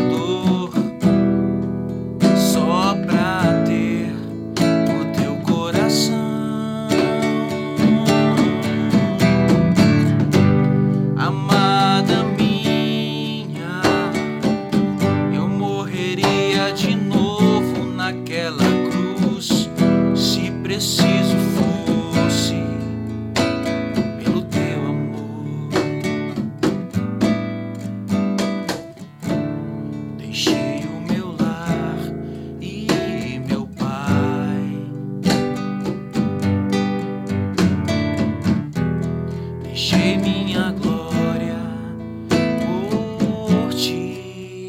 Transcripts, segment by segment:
dor, só pra ter o teu coração. Amada minha, eu morreria de novo naquela cruz, se preciso fosse, pelo teu amor. Deixei o meu lar e meu pai, deixei minha glória por ti,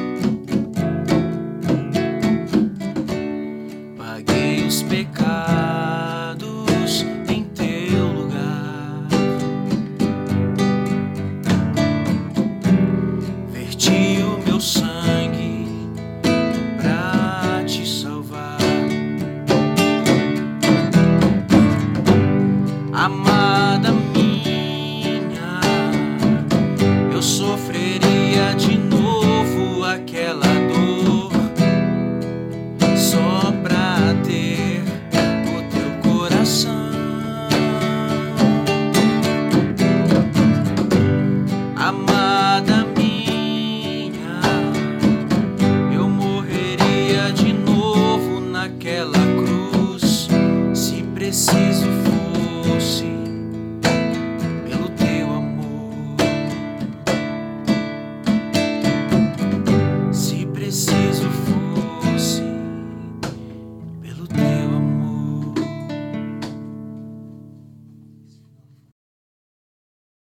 paguei os pecados em teu lugar, verti o meu sangue pra te salvar. Amada minha, eu sofreria de novo aquela dor, só pra ter o teu coração. Amada